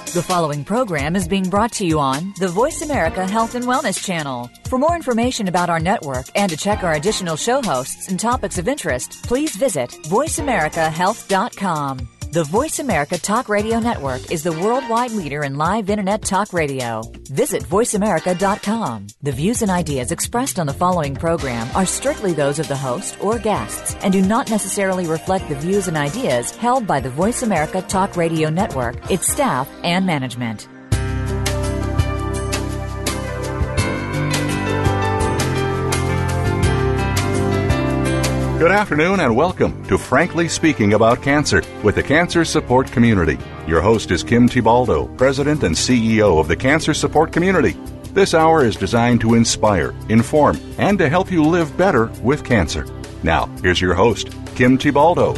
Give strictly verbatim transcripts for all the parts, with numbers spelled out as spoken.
The following program is being brought to you on the Voice America Health and Wellness Channel. For more information about our network and to check our additional show hosts and topics of interest, please visit voice america health dot com. The Voice America Talk Radio Network is the worldwide leader in live Internet talk radio. Visit voice america dot com. The views and ideas expressed on the following program are strictly those of the host or guests and do not necessarily reflect the views and ideas held by the Voice America Talk Radio Network, its staff, and management. Good afternoon and welcome to Frankly Speaking About Cancer with the Cancer Support Community. Your host is Kim Tibaldo, President and C E O of the Cancer Support Community. This hour is designed to inspire, inform, and to help you live better with cancer. Now, here's your host, Kim Tibaldo.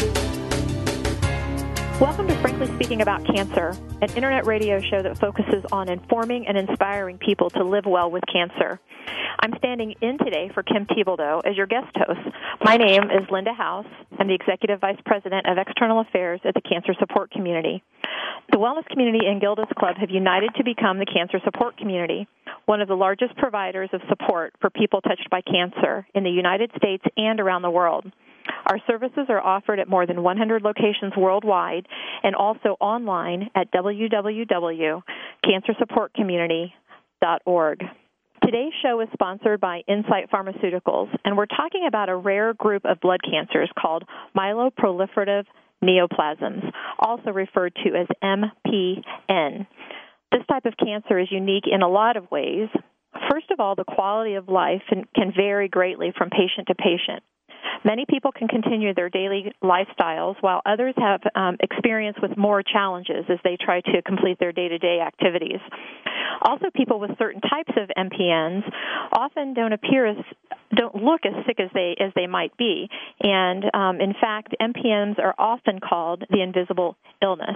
Welcome to Frankly Speaking About Cancer, an internet radio show that focuses on informing and inspiring people to live well with cancer. I'm standing in today for Kim Tibaldo as your guest host. My name is Linda House. I'm the Executive Vice President of External Affairs at the Cancer Support Community. The wellness community and Gilda's Club have united to become the Cancer Support Community, one of the largest providers of support for people touched by cancer in the United States and around the world. Our services are offered at more than one hundred locations worldwide and also online at w w w dot cancer support community dot org. Today's show is sponsored by Insight Pharmaceuticals, and we're talking about a rare group of blood cancers called myeloproliferative neoplasms, also referred to as M P N. This type of cancer is unique in a lot of ways. First of all, the quality of life can vary greatly from patient to patient. Many people can continue their daily lifestyles, while others have um, experience with more challenges as they try to complete their day-to-day activities. Also, people with certain types of M P Ns often don't appear as don't look as sick as they as they might be, and um, in fact, M P Ns are often called the invisible illness.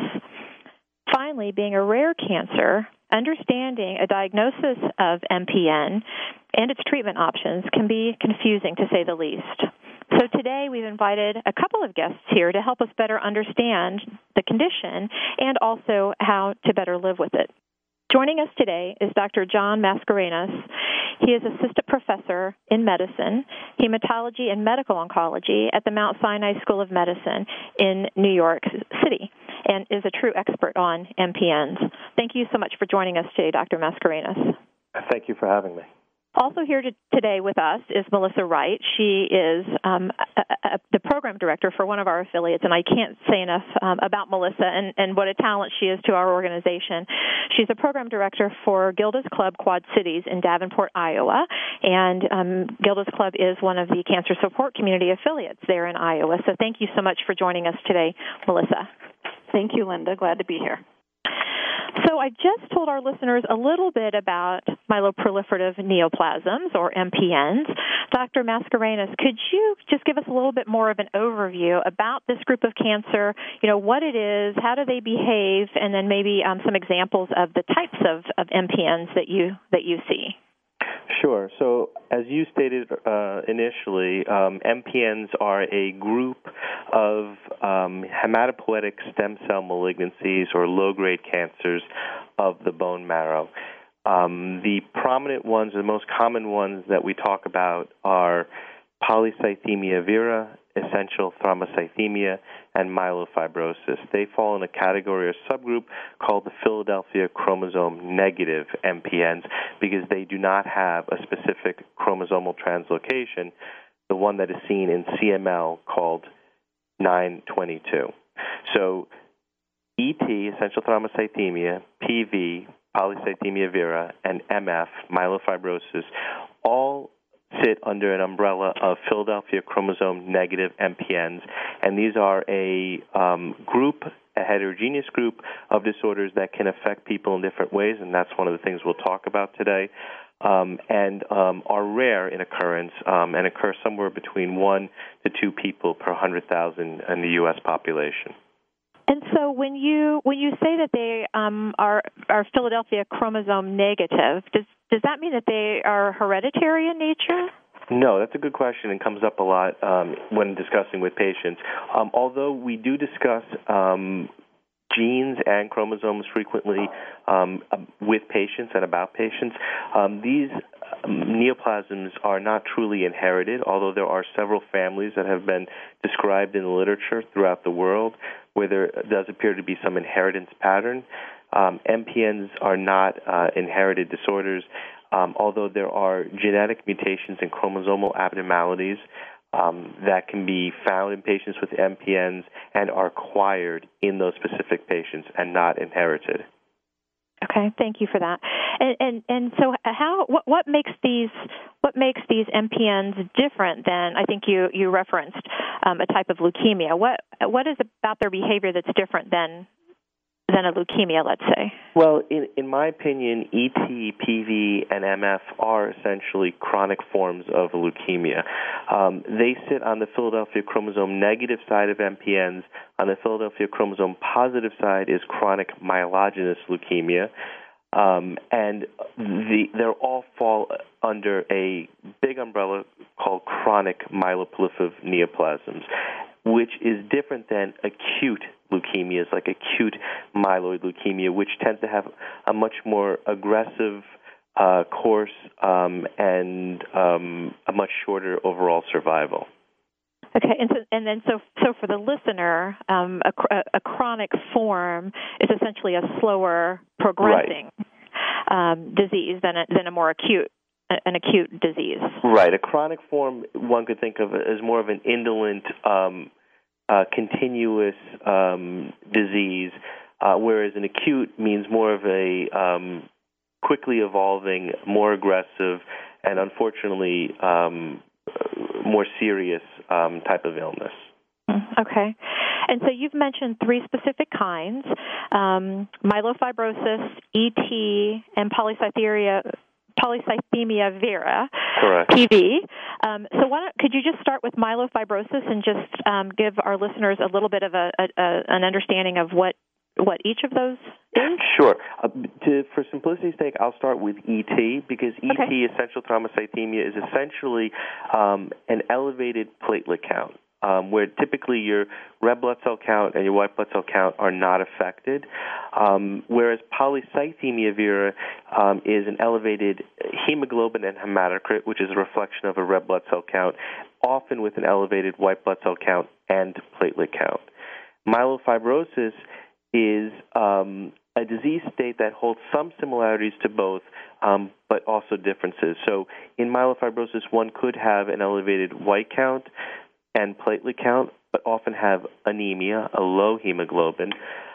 Finally, being a rare cancer, understanding a diagnosis of M P N and its treatment options can be confusing, to say the least. So today we've invited a couple of guests here to help us better understand the condition and also how to better live with it. Joining us today is Doctor John Mascarenhas. He is Assistant Professor in Medicine, Hematology and Medical Oncology at the Mount Sinai School of Medicine in New York City and is a true expert on M P Ns. Thank you so much for joining us today, Doctor Mascarenhas. Thank you for having me. Also here to, today with us is Melissa Wright. She is um, a, a, the program director for one of our affiliates, and I can't say enough um, about Melissa and, and what a talent she is to our organization. She's a program director for Gilda's Club Quad Cities in Davenport, Iowa, and um, Gilda's Club is one of the Cancer Support Community affiliates there in Iowa. So thank you so much for joining us today, Melissa. Thank you, Linda. Glad to be here. So I just told our listeners a little bit about myeloproliferative neoplasms, or M P Ns. Doctor Mascarenhas, could you just give us a little bit more of an overview about this group of cancer, you know, what it is, how do they behave, and then maybe um, some examples of the types of, of M P Ns that you that you see? Sure. So as you stated uh, initially, um, M P Ns are a group of um, hematopoietic stem cell malignancies or low-grade cancers of the bone marrow. Um, the prominent ones, the most common ones that we talk about are polycythemia vera, essential thrombocythemia, and myelofibrosis. They fall in a category or subgroup called the Philadelphia chromosome-negative M P Ns because they do not have a specific chromosomal translocation, the one that is seen in C M L called nine twenty-two. So E T, essential thrombocythemia, P V, polycythemia vera, and M F, myelofibrosis, all sit under an umbrella of Philadelphia chromosome-negative M P Ns, and these are a um, group, a heterogeneous group of disorders that can affect people in different ways, and that's one of the things we'll talk about today, um, and um, are rare in occurrence um, and occur somewhere between one to two people per one hundred thousand in the U S population. And so when you when you say that they um, are are Philadelphia chromosome negative, does does that mean that they are hereditary in nature? No, that's a good question and comes up a lot um, when discussing with patients. Um, although we do discuss um, genes and chromosomes frequently um, with patients and about patients. Um, these neoplasms are not truly inherited, although there are several families that have been described in the literature throughout the world where there does appear to be some inheritance pattern. Um, M P Ns are not uh, inherited disorders, um, although there are genetic mutations and chromosomal abnormalities um, that can be found in patients with M P Ns and are acquired in those specific patients and not inherited. Okay, thank you for that. And and, and so, how what, what makes these what makes these M P Ns different than, I think you you referenced um, a type of leukemia? What what is about their behavior that's different than than a leukemia, let's say? Well, in, in my opinion, E T, P V, and M F are essentially chronic forms of leukemia. Um, they sit on the Philadelphia chromosome negative side of M P Ns. On the Philadelphia chromosome positive side is chronic myelogenous leukemia. Um, and the, they all fall under a big umbrella called chronic myeloproliferative neoplasms, which is different than acute leukemias, like acute myeloid leukemia, which tends to have a much more aggressive uh, course um, and um, a much shorter overall survival. Okay, and so, and then so so for the listener, um, a, a chronic form is essentially a slower progressing right. um, disease than a, than a more acute an acute disease. Right. A chronic form, one could think of as more of an indolent, um, uh, continuous um, disease, uh, whereas an acute means more of a um, quickly evolving, more aggressive, and unfortunately um, more serious um, type of illness. Okay. And so you've mentioned three specific kinds, um, myelofibrosis, E T, and polycythemia polycythemia vera, correct. P V. Um, so why don't, could you just start with myelofibrosis and just um, give our listeners a little bit of a, a, a, an understanding of what, what each of those is? Sure. Uh, to, for simplicity's sake, I'll start with E T because E T, okay. essential thrombocythemia, is essentially um, an elevated platelet count. Um, where typically your red blood cell count and your white blood cell count are not affected, um, whereas polycythemia vera um, is an elevated hemoglobin and hematocrit, which is a reflection of a red blood cell count, often with an elevated white blood cell count and platelet count. Myelofibrosis is um, a disease state that holds some similarities to both, um, but also differences. So in myelofibrosis, one could have an elevated white count and platelet count, but often have anemia, a low hemoglobin.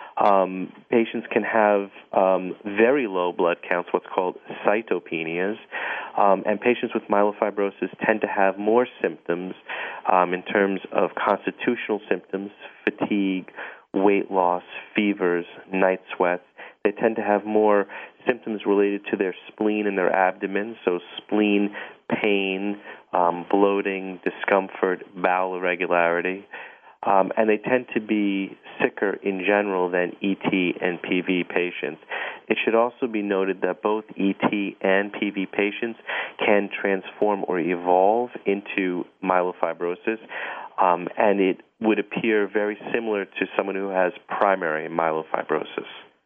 Um, patients can have um, very low blood counts, what's called cytopenias, um, and patients with myelofibrosis tend to have more symptoms um, in terms of constitutional symptoms, fatigue, weight loss, fevers, night sweats. They tend to have more symptoms related to their spleen and their abdomen, so spleen pain, um, bloating, discomfort, bowel irregularity, um, and they tend to be sicker in general than E T and P V patients. It should also be noted that both E T and P V patients can transform or evolve into myelofibrosis, um, and it would appear very similar to someone who has primary myelofibrosis.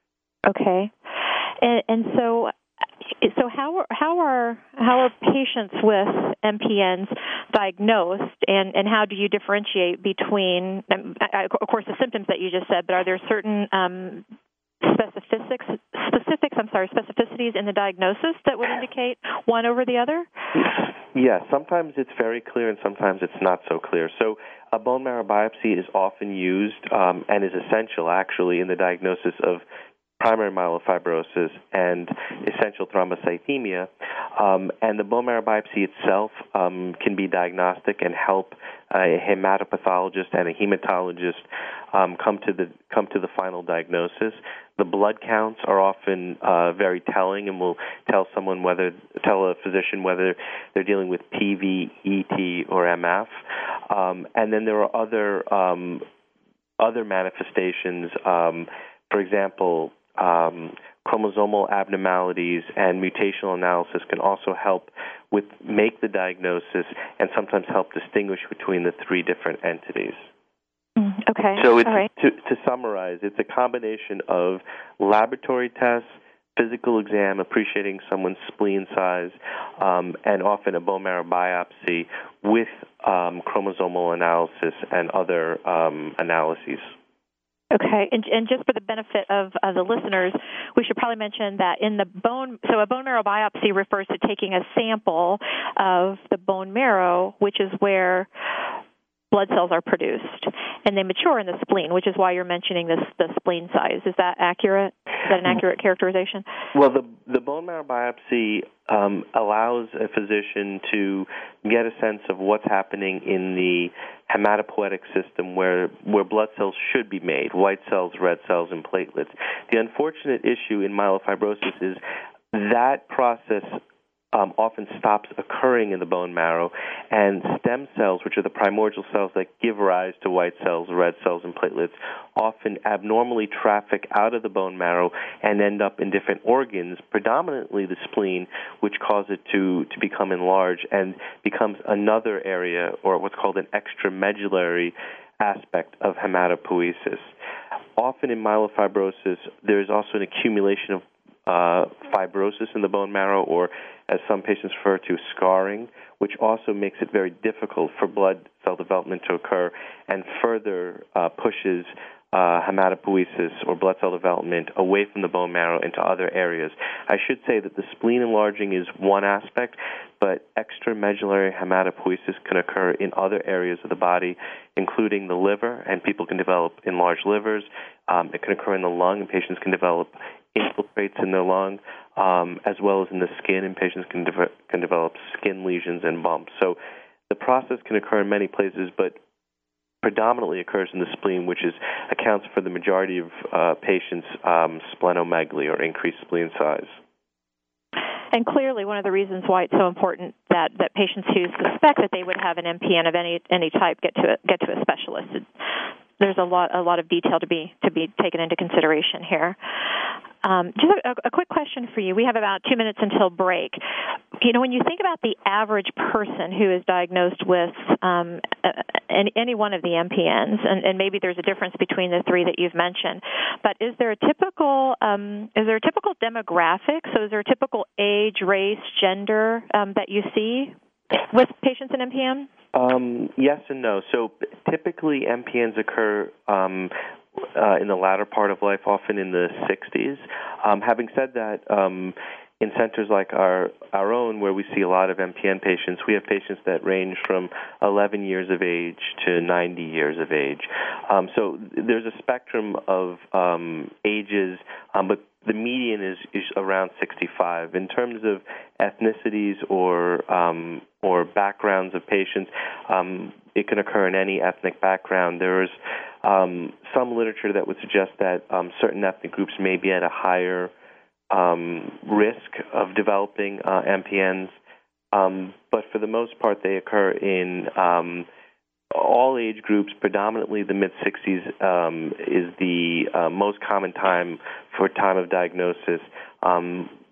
Okay, and, and so, so how are how are how are patients with M P Ns diagnosed, and, and how do you differentiate between, of course, the symptoms that you just said, but are there certain um, specifics, specifics, I'm sorry, specificities in the diagnosis that would indicate one over the other? Yes, sometimes it's very clear and sometimes it's not so clear. So a bone marrow biopsy is often used um, and is essential, actually, in the diagnosis of primary myelofibrosis and essential thrombocythemia. Um, and the bone marrow biopsy itself um, can be diagnostic and help a hematopathologist and a hematologist um, come to the come to the final diagnosis. The blood counts are often uh, very telling, and will tell someone whether tell a physician whether they're dealing with P V, E T, or M F. Um, and then there are other um, other manifestations. Um, for example, um, chromosomal abnormalities and mutational analysis can also help with make the diagnosis and sometimes help distinguish between the three different entities. Okay. So it's, All right. to, to summarize, it's a combination of laboratory tests, physical exam, appreciating someone's spleen size, um, and often a bone marrow biopsy with um, chromosomal analysis and other um, analyses. Okay, and, and just for the benefit of uh, the listeners, we should probably mention that in the bone, so a bone marrow biopsy refers to taking a sample of the bone marrow, which is where blood cells are produced, and they mature in the spleen, which is why you're mentioning this the spleen size. Is that accurate? Is that an accurate characterization? Well, the the bone marrow biopsy um, allows a physician to get a sense of what's happening in the hematopoietic system where where blood cells should be made, white cells, red cells, and platelets. The unfortunate issue in myelofibrosis is that process Um, often stops occurring in the bone marrow, and stem cells, which are the primordial cells that give rise to white cells, red cells, and platelets, often abnormally traffic out of the bone marrow and end up in different organs, predominantly the spleen, which cause it to, to become enlarged and becomes another area, or what's called an extramedullary aspect of hematopoiesis. Often in myelofibrosis, there is also an accumulation of Uh, fibrosis in the bone marrow, or as some patients refer to, scarring, which also makes it very difficult for blood cell development to occur and further uh, pushes uh, hematopoiesis or blood cell development away from the bone marrow into other areas. I should say that the spleen enlarging is one aspect, but extramedullary hematopoiesis can occur in other areas of the body, including the liver, and people can develop enlarged livers. Um, it can occur in the lung, and patients can develop infiltrates in their lung, um, as well as in the skin, and patients can, de- can develop skin lesions and bumps. So the process can occur in many places, but predominantly occurs in the spleen, which is accounts for the majority of uh, patients' um, splenomegaly, or increased spleen size. And clearly, one of the reasons why it's so important that, that patients who suspect that they would have an M P N of any any type get to a, get to a specialist. There's a lot a lot of detail to be to be taken into consideration here. Um, just a, a quick question for you. We have about two minutes until break. You know, when you think about the average person who is diagnosed with um, any, any one of the M P Ns, and, and maybe there's a difference between the three that you've mentioned, but is there a typical um, is there a typical demographic? So is there a typical age, race, gender um, that you see with patients in M P N? Um, yes and no. So typically M P Ns occur um, uh, in the latter part of life, often in the sixties. Um, having said that, um, in centers like our, our own, where we see a lot of M P N patients, we have patients that range from eleven years of age to ninety years of age. Um, so there's a spectrum of um, ages, um, but the median is, is around sixty-five. In terms of ethnicities or um, or backgrounds of patients, um, it can occur in any ethnic background. There is um, some literature that would suggest that um, certain ethnic groups may be at a higher um, risk of developing uh, M P Ns, um, but for the most part, they occur in um, all age groups. Predominantly, the mid-sixties um, is the uh, most common time for time of diagnosis. Um,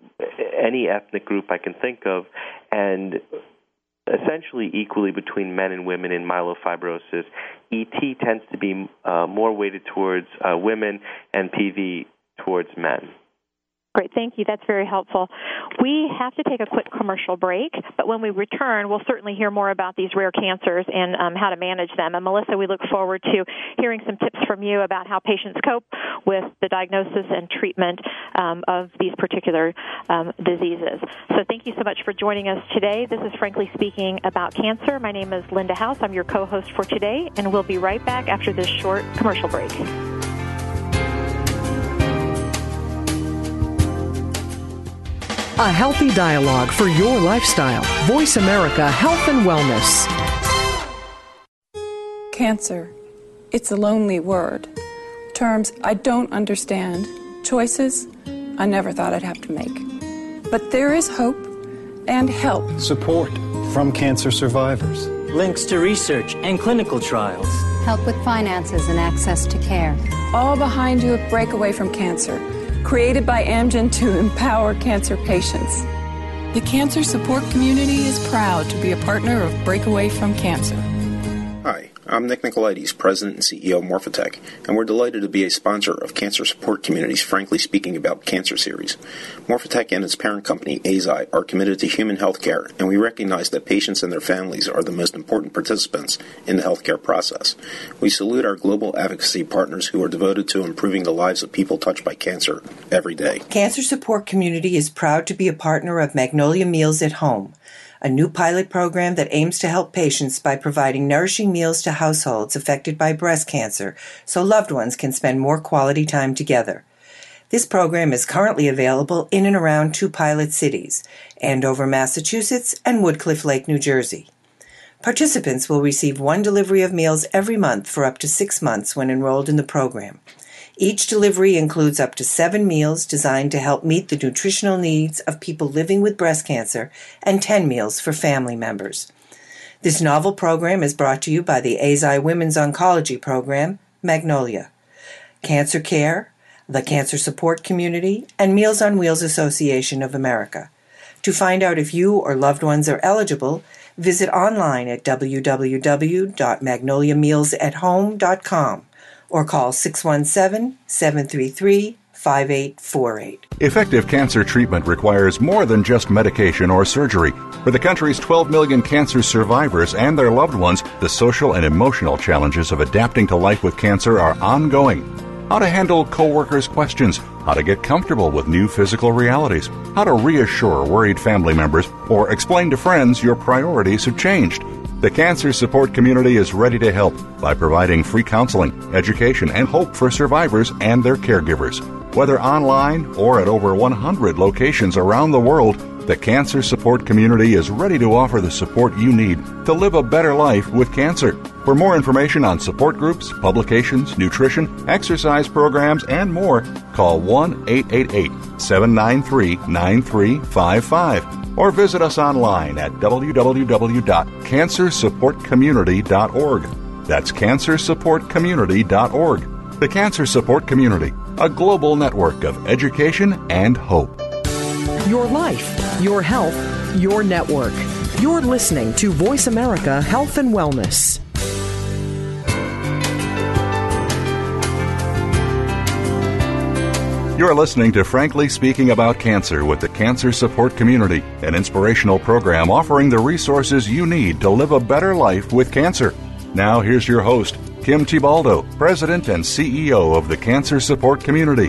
any ethnic group I can think of, and essentially equally between men and women in myelofibrosis. E T tends to be uh, more weighted towards uh, women, and P V towards men. Great, thank you. That's very helpful. We have to take a quick commercial break, but when we return, we'll certainly hear more about these rare cancers and um, how to manage them. And Melissa, we look forward to hearing some tips from you about how patients cope with the diagnosis and treatment um, of these particular um, diseases. So thank you so much for joining us today. This is Frankly Speaking About Cancer. My name is Linda House. I'm your co-host for today, and we'll be right back after this short commercial break. A healthy dialogue for your lifestyle. Voice America Health and Wellness. Cancer. It's a lonely word. Terms I don't understand. Choices I never thought I'd have to make. But there is hope and help. Support from cancer survivors. Links to research and clinical trials. Help with finances and access to care. All behind you at Breakaway from Cancer. Created by Amgen to empower cancer patients. The cancer support community is proud to be a partner of Breakaway from Cancer. Hi, I'm Nick Nicolaides, President and C E O of Morphotek, and we're delighted to be a sponsor of Cancer Support Community's Frankly Speaking About Cancer series. Morphotek and its parent company, Eisai, are committed to human health care, and we recognize that patients and their families are the most important participants in the healthcare process. We salute our global advocacy partners who are devoted to improving the lives of people touched by cancer every day. Cancer Support Community is proud to be a partner of Magnolia Meals at Home, a new pilot program that aims to help patients by providing nourishing meals to households affected by breast cancer so loved ones can spend more quality time together. This program is currently available in and around two pilot cities, Andover, Massachusetts, and Woodcliff Lake, New Jersey. Participants will receive one delivery of meals every month for up to six months when enrolled in the program. Each delivery includes up to seven meals designed to help meet the nutritional needs of people living with breast cancer and ten meals for family members. This novel program is brought to you by the Eisai Women's Oncology Program, Magnolia, Cancer Care, the Cancer Support Community, and Meals on Wheels Association of America. To find out if you or loved ones are eligible, visit online at w w w dot magnolia meals at home dot com. or call six one seven, seven three three, five eight four eight. Effective cancer treatment requires more than just medication or surgery. For the country's twelve million cancer survivors and their loved ones, the social and emotional challenges of adapting to life with cancer are ongoing. How to handle coworkers' questions, how to get comfortable with new physical realities, how to reassure worried family members, or explain to friends your priorities have changed. The Cancer Support Community is ready to help by providing free counseling, education, and hope for survivors and their caregivers. Whether online or at over one hundred locations around the world, the Cancer Support Community is ready to offer the support you need to live a better life with cancer. For more information on support groups, publications, nutrition, exercise programs, and more, call one eight eight eight, seven nine three, nine three five five. or visit us online at w w w dot cancer support community dot org. That's cancer support community dot org. The Cancer Support Community, a global network of education and hope. Your life, your health, your network. You're listening to Voice America Health and Wellness. You're listening to Frankly Speaking About Cancer with the Cancer Support Community, an inspirational program offering the resources you need to live a better life with cancer. Now here's your host, Kim Thiboldeaux, President and C E O of the Cancer Support Community.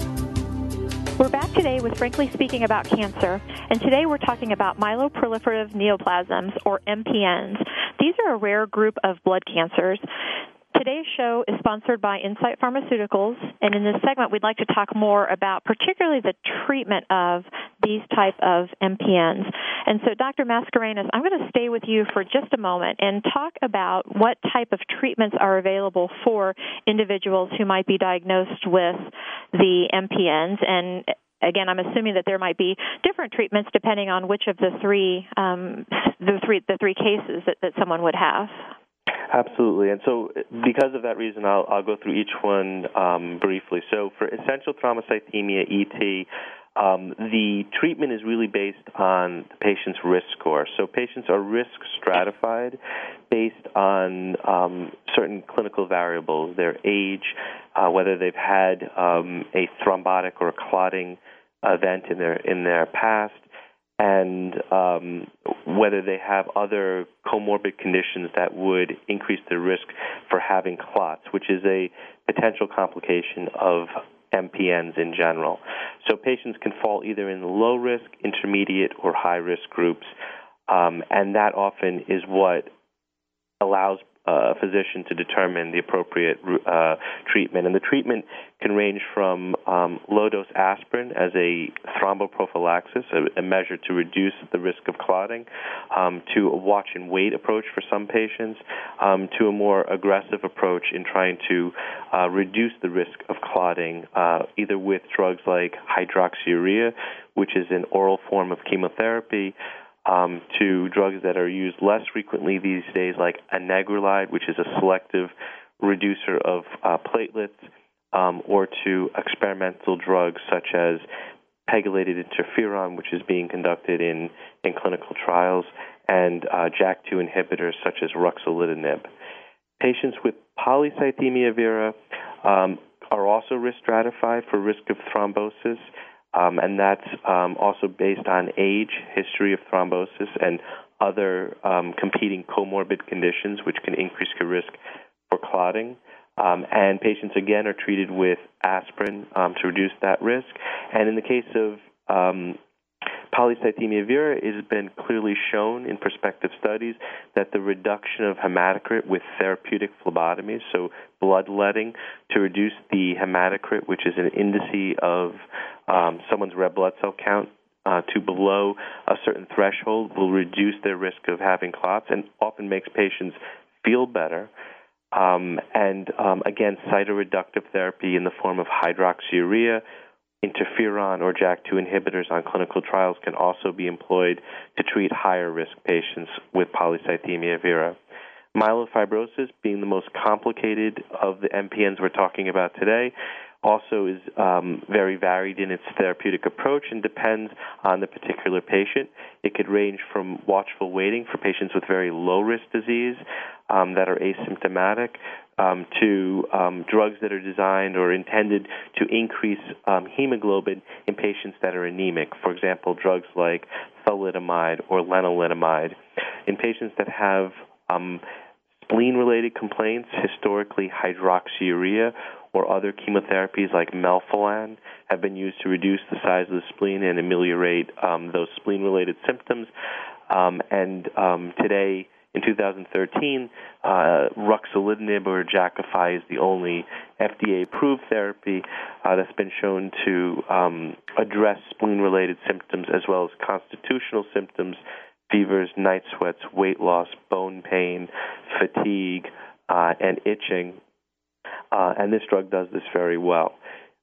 We're back today with Frankly Speaking About Cancer, and today we're talking about myeloproliferative neoplasms, or M P Ns. These are a rare group of blood cancers. Today's show is sponsored by Insight Pharmaceuticals, and in this segment we'd like to talk more about particularly the treatment of these type of M P Ns. And so, Doctor Mascarenhas, I'm going to stay with you for just a moment and talk about what type of treatments are available for individuals who might be diagnosed with the M P Ns. And again, I'm assuming that there might be different treatments depending on which of the three um, the three the three cases that, that someone would have. Absolutely. And so because of that reason, I'll, I'll go through each one um, briefly. So for essential thrombocythemia, E T, um, the treatment is really based on the patient's risk score. So patients are risk stratified based on um, certain clinical variables, their age, uh, whether they've had um, a thrombotic or a clotting event in their in their past, and um, whether they have other comorbid conditions that would increase their risk for having clots, which is a potential complication of M P Ns in general. So patients can fall either in the low-risk, intermediate, or high-risk groups, um, and that often is what allows a physician to determine the appropriate uh, treatment. And the treatment can range from um, low-dose aspirin as a thromboprophylaxis, a, a measure to reduce the risk of clotting, um, to a watch-and-wait approach for some patients, um, to a more aggressive approach in trying to uh, reduce the risk of clotting, uh, either with drugs like hydroxyurea, which is an oral form of chemotherapy, Um, to drugs that are used less frequently these days, like anagrelide, which is a selective reducer of uh, platelets, um, or to experimental drugs such as pegylated interferon, which is being conducted in, in clinical trials, and uh, J A K two inhibitors such as ruxolitinib. Patients with polycythemia vera um, are also risk stratified for risk of thrombosis, um, and that's um, also based on age, history of thrombosis, and other um, competing comorbid conditions, which can increase your risk for clotting. Um, and patients, again, are treated with aspirin um, to reduce that risk. And in the case of um, polycythemia vera, it has been clearly shown in prospective studies that the reduction of hematocrit with therapeutic phlebotomy, so bloodletting to reduce the hematocrit, which is an indice of um, someone's red blood cell count, uh, to below a certain threshold, will reduce their risk of having clots and often makes patients feel better. Um, and um, again, cytoreductive therapy in the form of hydroxyurea, interferon, or J A K two inhibitors on clinical trials can also be employed to treat higher-risk patients with polycythemia vera. Myelofibrosis, being the most complicated of the M P Ns we're talking about today, also is um, very varied in its therapeutic approach and depends on the particular patient. It could range from watchful waiting for patients with very low-risk disease um, that are asymptomatic um, to um, drugs that are designed or intended to increase um, hemoglobin in patients that are anemic. For example, drugs like thalidomide or lenalidomide. In patients that have um, spleen-related complaints, historically hydroxyurea or other chemotherapies like melphalan have been used to reduce the size of the spleen and ameliorate um, those spleen-related symptoms. Um, and um, today, in two thousand thirteen, uh, ruxolitinib or Jakafi is the only F D A-approved therapy uh, that's been shown to um, address spleen-related symptoms as well as constitutional symptoms, fevers, night sweats, weight loss, bone pain, fatigue, uh, and itching. Uh, and this drug does this very well.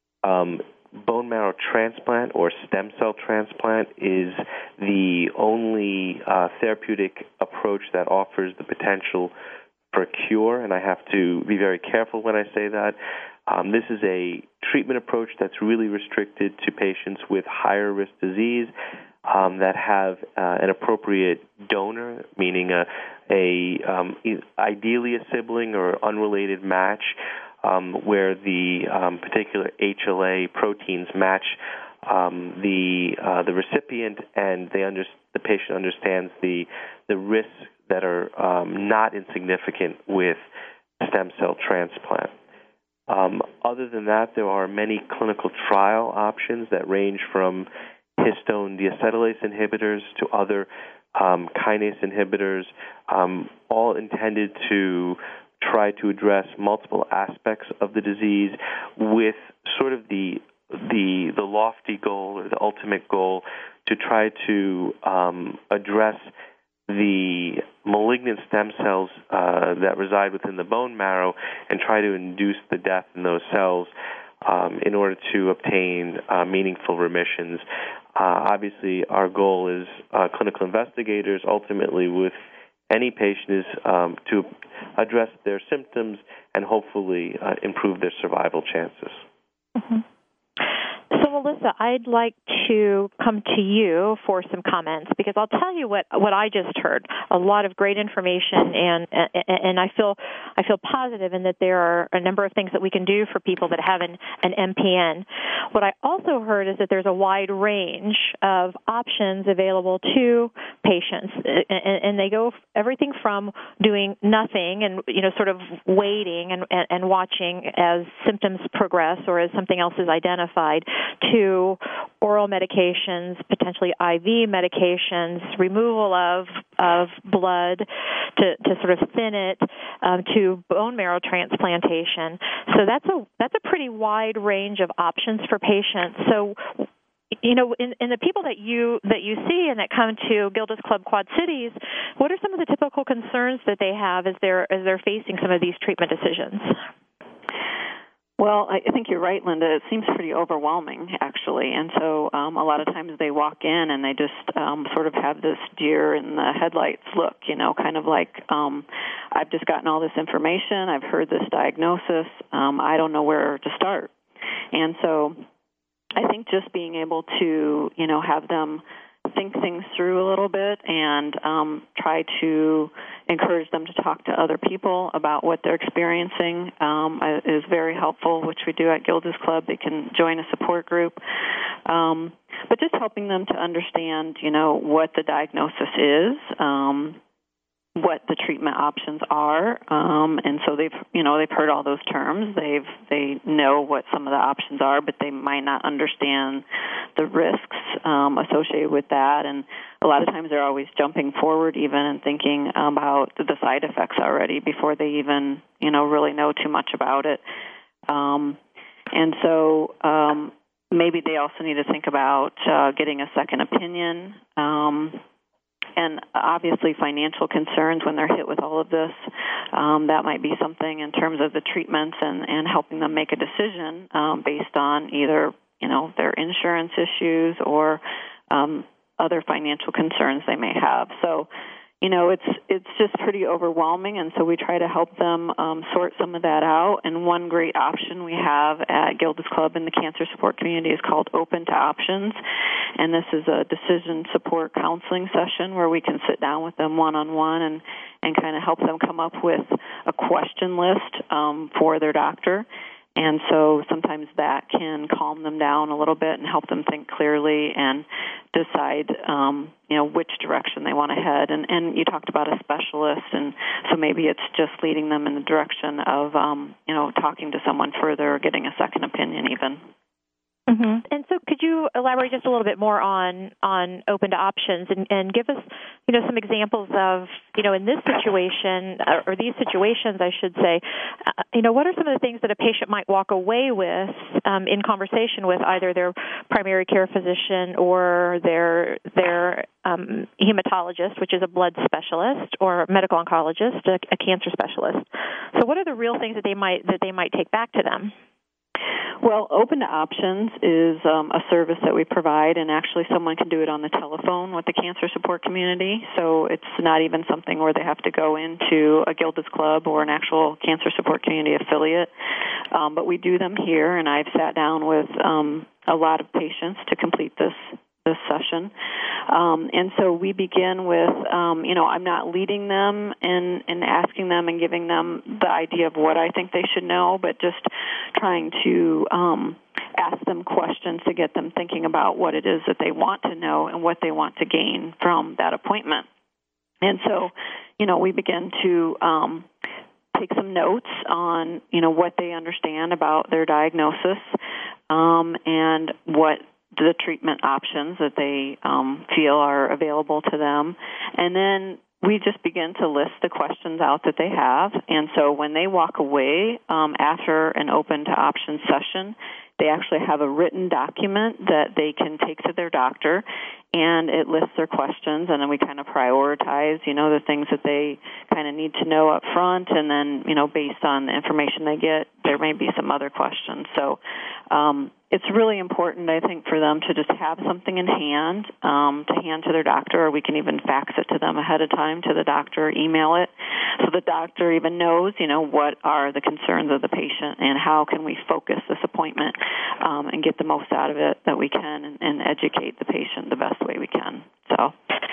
Um, bone marrow transplant or stem cell transplant is the only uh, therapeutic approach that offers the potential for a cure, and I have to be very careful when I say that. Um, this is a treatment approach that's really restricted to patients with higher risk disease um, that have uh, an appropriate donor, meaning a, a um, ideally a sibling or unrelated match, Um, where the um, particular H L A proteins match um, the uh, the recipient, and they under, the patient understands the the risks that are um, not insignificant with stem cell transplant. Um, other than that, there are many clinical trial options that range from histone deacetylase inhibitors to other um, kinase inhibitors, um, all intended to try to address multiple aspects of the disease with sort of the the the lofty goal or the ultimate goal to try to um, address the malignant stem cells uh, that reside within the bone marrow and try to induce the death in those cells um, in order to obtain uh, meaningful remissions. Uh, obviously, our goal is uh, clinical investigators ultimately with any patient is um, to address their symptoms and hopefully uh, improve their survival chances. Mm-hmm. So, Melissa, I'd like to come to you for some comments because I'll tell you what, what I just heard. A lot of great information, and and I feel I feel positive in that there are a number of things that we can do for people that have an, an M P N. What I also heard is that there's a wide range of options available to patients, and, and they go everything from doing nothing and you know sort of waiting and, and, and watching as symptoms progress or as something else is identified, to oral medications, potentially I V medications, removal of of blood to, to sort of thin it, um, to bone marrow transplantation. So that's a that's a pretty wide range of options for patients. So, you know, in, in the people that you that you see and that come to Gilda's Club Quad Cities, what are some of the typical concerns that they have as they're as they're facing some of these treatment decisions? Well, I think you're right, Linda. It seems pretty overwhelming, actually. And so um, a lot of times they walk in and they just um, sort of have this deer in the headlights look, you know, kind of like, um, I've just gotten all this information. I've heard this diagnosis. Um, I don't know where to start. And so I think just being able to, you know, have them think things through a little bit and um, try to encourage them to talk to other people about what they're experiencing um, is very helpful, which we do at Gilda's Club. They can join a support group. Um, but just helping them to understand, you know, what the diagnosis is, um, what the treatment options are, um, and so they've, you know, they've heard all those terms. They've they know what some of the options are, but they might not understand the risks um, associated with that. And a lot of times they're always jumping forward, even and thinking about the side effects already before they even, you know, really know too much about it. Um, and so um, maybe they also need to think about uh, getting a second opinion. Um, And obviously financial concerns when they're hit with all of this. Um, that might be something in terms of the treatments and, and helping them make a decision um, based on either, you know, their insurance issues or um, other financial concerns they may have. So, you know, it's it's just pretty overwhelming, and so we try to help them um, sort some of that out. And one great option we have at Gilda's Club in the cancer support community is called Open to Options, and this is a decision support counseling session where we can sit down with them one-on-one and, and kind of help them come up with a question list um, for their doctor. And so sometimes that can calm them down a little bit and help them think clearly and decide, um, you know, which direction they want to head. And, and you talked about a specialist, and so maybe it's just leading them in the direction of, um, you know, talking to someone further or getting a second opinion even. Mm-hmm. And so could you elaborate just a little bit more on, on open to options and, and give us, you know, some examples of, you know, in this situation, or, or these situations, I should say, uh, you know, what are some of the things that a patient might walk away with um, in conversation with either their primary care physician or their their um, hematologist, which is a blood specialist, or a medical oncologist, a, a cancer specialist? So what are the real things that they might that they might take back to them? Well, Open to Options is um, a service that we provide, and actually someone can do it on the telephone with the cancer support community, so it's not even something where they have to go into a Gilda's Club or an actual cancer support community affiliate, um, but we do them here, and I've sat down with um, a lot of patients to complete this this session. Um, and so we begin with, um, you know, I'm not leading them and, and asking them and giving them the idea of what I think they should know, but just trying to um, ask them questions to get them thinking about what it is that they want to know and what they want to gain from that appointment. And so, you know, we begin to um, take some notes on, you know, what they understand about their diagnosis um, and what the treatment options that they um, feel are available to them. And then we just begin to list the questions out that they have. And so when they walk away um, after an Open to Options session, they actually have a written document that they can take to their doctor, and it lists their questions, and then we kind of prioritize, you know, the things that they kind of need to know up front, and then, you know, based on the information they get, there may be some other questions. So um, it's really important, I think, for them to just have something in hand um, to hand to their doctor, or we can even fax it to them ahead of time to the doctor, email it, so the doctor even knows, you know, what are the concerns of the patient and how can we focus this appointment um, and get the most out of it that we can and, and educate the patient the best way we can. So,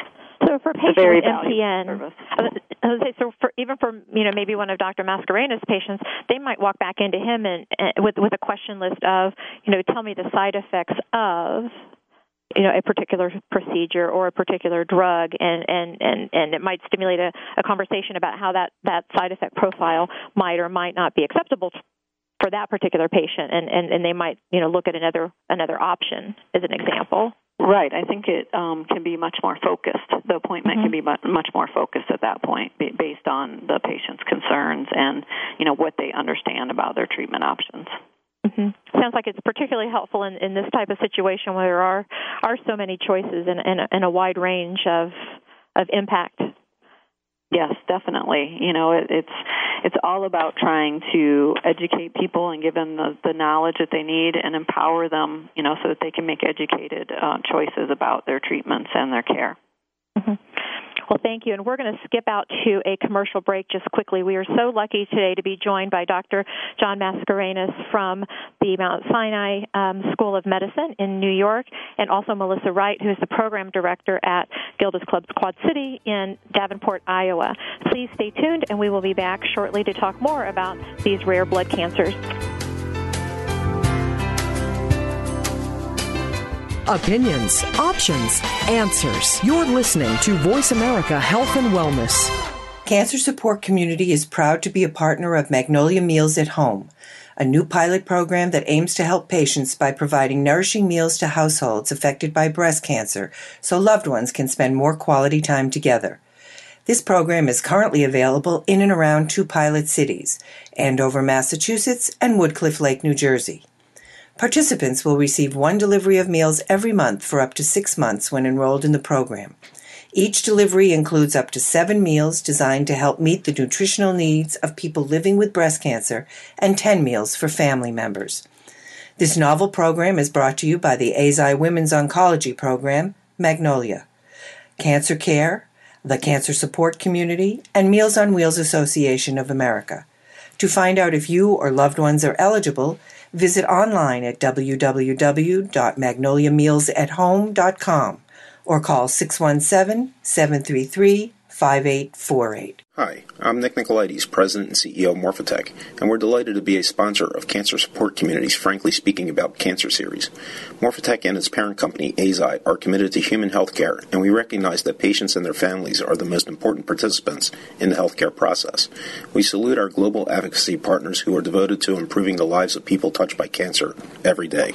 so for patients with M P N, I was say, so for, even for, you know, maybe one of Doctor Mascarena's patients, they might walk back into him and, and with with a question list of, you know, tell me the side effects of, you know, a particular procedure or a particular drug, and, and, and, and it might stimulate a, a conversation about how that, that side effect profile might or might not be acceptable for that particular patient, and, and, and they might, you know, look at another another option as an example. Right. I think it um, can be much more focused. The appointment mm-hmm. can be much more focused at that point based on the patient's concerns and, you know, what they understand about their treatment options. Mm-hmm. Sounds like it's particularly helpful in, in this type of situation where there are, are so many choices and, and, a, and a wide range of of impact. Yes, definitely. You know, it, it's it's all about trying to educate people and give them the, the knowledge that they need and empower them, you know, so that they can make educated uh, choices about their treatments and their care. Mm-hmm. Well, thank you. And we're going to skip out to a commercial break just quickly. We are so lucky today to be joined by Doctor John Mascarenhas from the Mount Sinai um, School of Medicine in New York, and also Melissa Wright, who is the program director at Gilda's Club Quad City in Davenport, Iowa. Please stay tuned, and we will be back shortly to talk more about these rare blood cancers. Opinions, options, answers. You're listening to Voice America Health and Wellness. Cancer Support Community is proud to be a partner of Magnolia Meals at Home, a new pilot program that aims to help patients by providing nourishing meals to households affected by breast cancer so loved ones can spend more quality time together. This program is currently available in and around two pilot cities, Andover, Massachusetts, and Woodcliff Lake, New Jersey. Participants will receive one delivery of meals every month for up to six months when enrolled in the program. Each delivery includes up to seven meals designed to help meet the nutritional needs of people living with breast cancer and ten meals for family members. This novel program is brought to you by the A Z I Women's Oncology Program, Magnolia, Cancer Care, the Cancer Support Community, and Meals on Wheels Association of America. To find out if you or loved ones are eligible, visit online at w w w dot magnolia meals at home dot com or call six one seven, seven three three, five eight four eight. Hi, I'm Nick Nicolaides, President and C E O of Morphotek, and we're delighted to be a sponsor of Cancer Support Community's Frankly Speaking About Cancer series. Morphotek and its parent company, A Z I, are committed to human health care, and we recognize that patients and their families are the most important participants in the healthcare process. We salute our global advocacy partners who are devoted to improving the lives of people touched by cancer every day.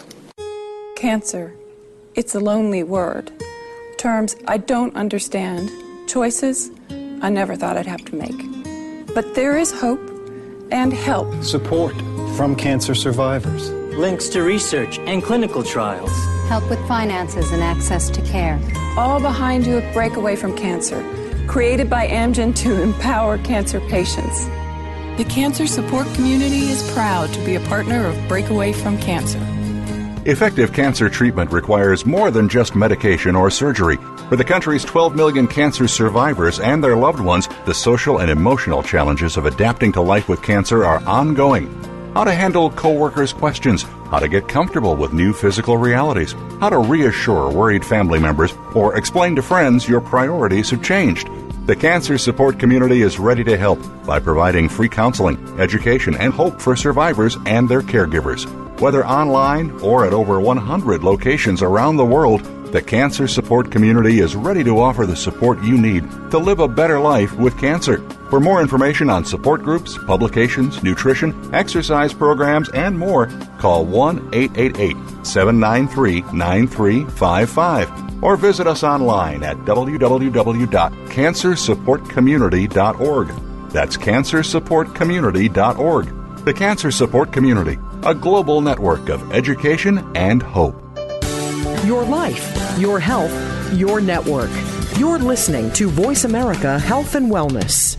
Cancer. It's a lonely word. Terms I don't understand. Choices I never thought I'd have to make. But there is hope and help. Support from cancer survivors. Links to research and clinical trials. Help with finances and access to care. All behind you at Breakaway from Cancer, created by Amgen to empower cancer patients. The Cancer Support Community is proud to be a partner of Breakaway from Cancer. Effective cancer treatment requires more than just medication or surgery. For the country's twelve million cancer survivors and their loved ones, the social and emotional challenges of adapting to life with cancer are ongoing. How to handle coworkers' questions, how to get comfortable with new physical realities, how to reassure worried family members, or explain to friends your priorities have changed. The Cancer Support Community is ready to help by providing free counseling, education, and hope for survivors and their caregivers. Whether online or at over one hundred locations around the world, the Cancer Support Community is ready to offer the support you need to live a better life with cancer. For more information on support groups, publications, nutrition, exercise programs, and more, call one eight eight eight, seven nine three, nine three five five or visit us online at w w w dot cancer support community dot org. That's cancer support community dot org. The Cancer Support Community, a global network of education and hope. Your life, your health, your network. You're listening to Voice America Health and Wellness.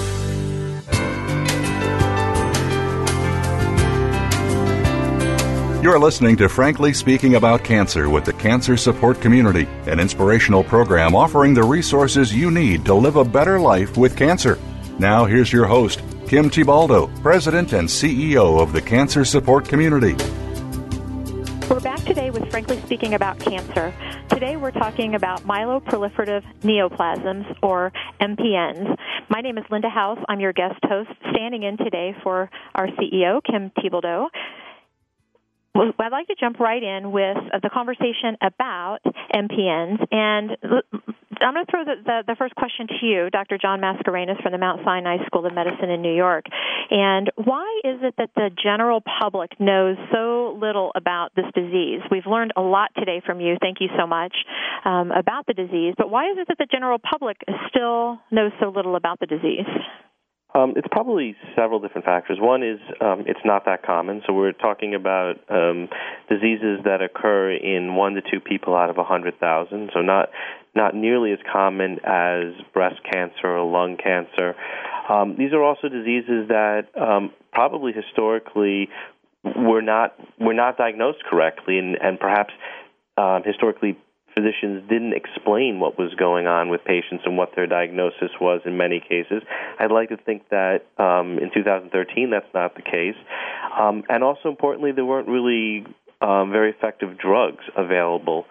You're listening to Frankly Speaking About Cancer with the Cancer Support Community, an inspirational program offering the resources you need to live a better life with cancer. Now here's your host, Kim Tibaldo, President and C E O of the Cancer Support Community. We're back today with Frankly Speaking About Cancer. Today we're talking about myeloproliferative neoplasms, or M P Ns. My name is Linda House. I'm your guest host, standing in today for our C E O, Kim Tibaldo. Well, I'd like to jump right in with the conversation about M P Ns, and I'm going to throw the, the, the first question to you, Doctor John Mascarenhas from the Mount Sinai School of Medicine in New York. And why is it that the general public knows so little about this disease? We've learned a lot today from you. Thank you so much um, about the disease. But why is it that the general public still knows so little about the disease? Um, it's probably several different factors. One is um, it's not that common. So we're talking about um, diseases that occur in one to two people out of one hundred thousand, so not not nearly as common as breast cancer or lung cancer. Um, these are also diseases that um, probably historically were not were not diagnosed correctly, and, and perhaps um, historically physicians didn't explain what was going on with patients and what their diagnosis was in many cases. I'd like to think that um, in two thousand thirteen that's not the case. Um, and also importantly, there weren't really um, very effective drugs available